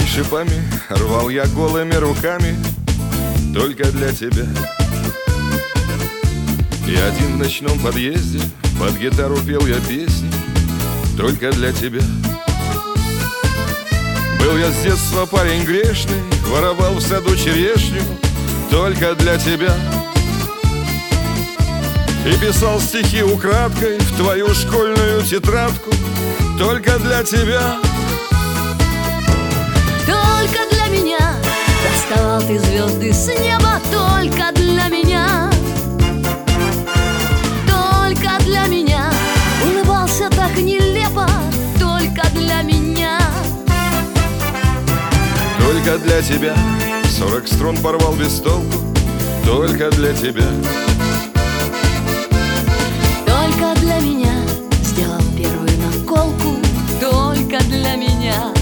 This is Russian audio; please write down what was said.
шипами рвал я голыми руками только для тебя. И один в ночном подъезде под гитару пел я песни только для тебя. Был я с детства парень грешный, воровал в саду черешню только для тебя. И писал стихи украдкой в твою школьную тетрадку только для тебя. Только для меня доставал ты звезды с неба только для меня. Только для меня улыбался так нелепо только для меня. Только для тебя 40 струн порвал без толку только для тебя. Только для меня сделал первую наколку только для меня.